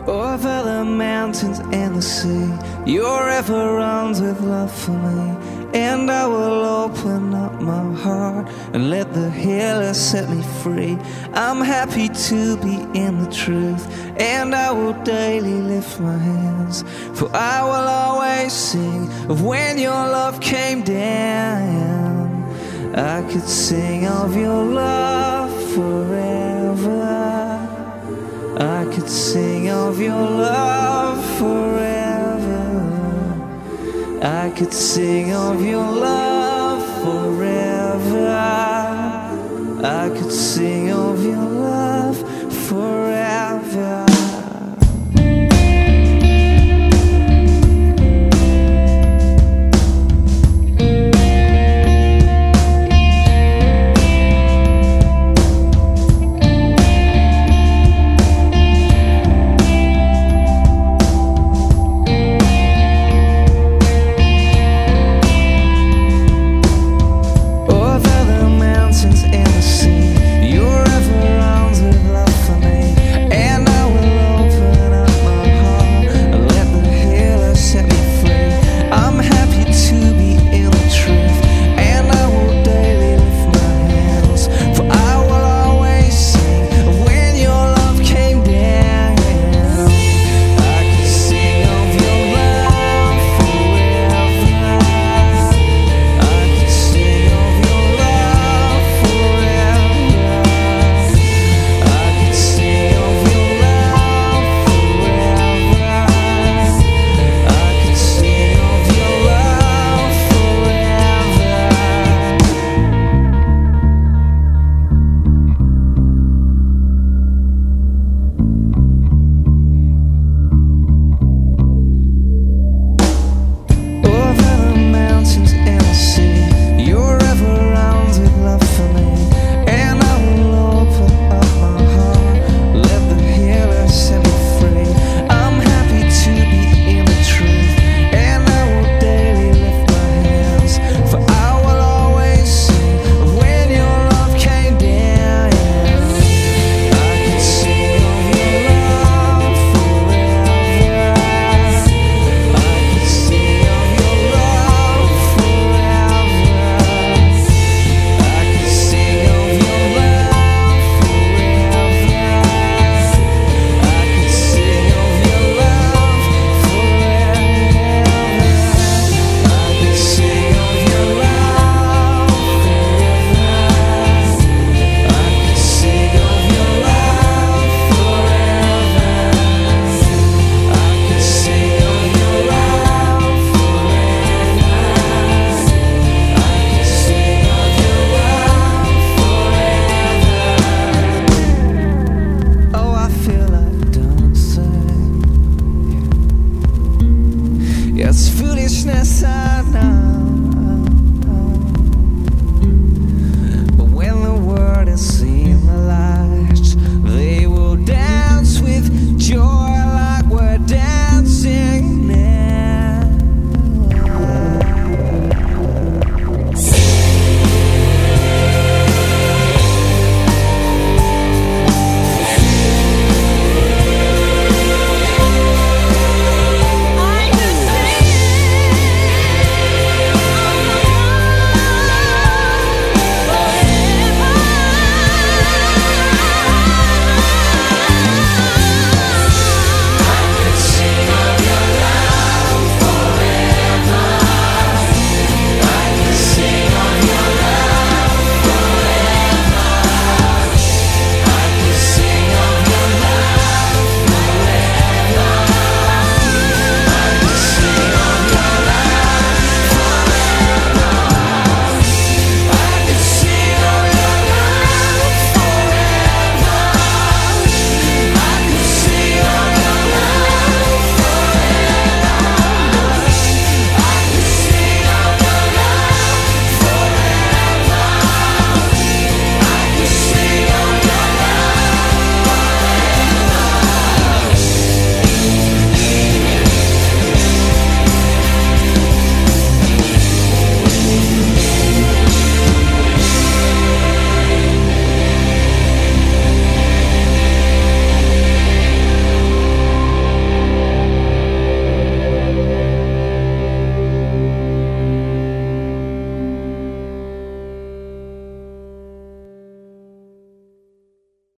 Over the mountains and the sea, your river runs with love for me. And I will open up my heart and let the healer set me free. I'm happy to be in the truth, and I will daily lift my hands, for I will always sing of when your love came down. I could sing of your love forever. I could sing of your love forever. I could sing of your love forever. I could sing